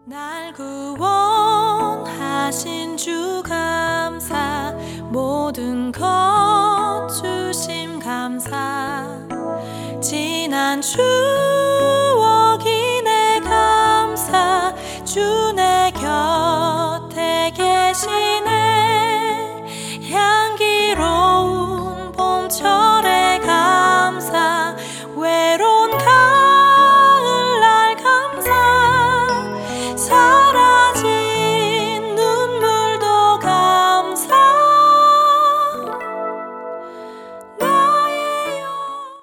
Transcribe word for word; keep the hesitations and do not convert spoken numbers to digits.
날 구원하신 주 감사, 모든 것 주심 감사. 지난 주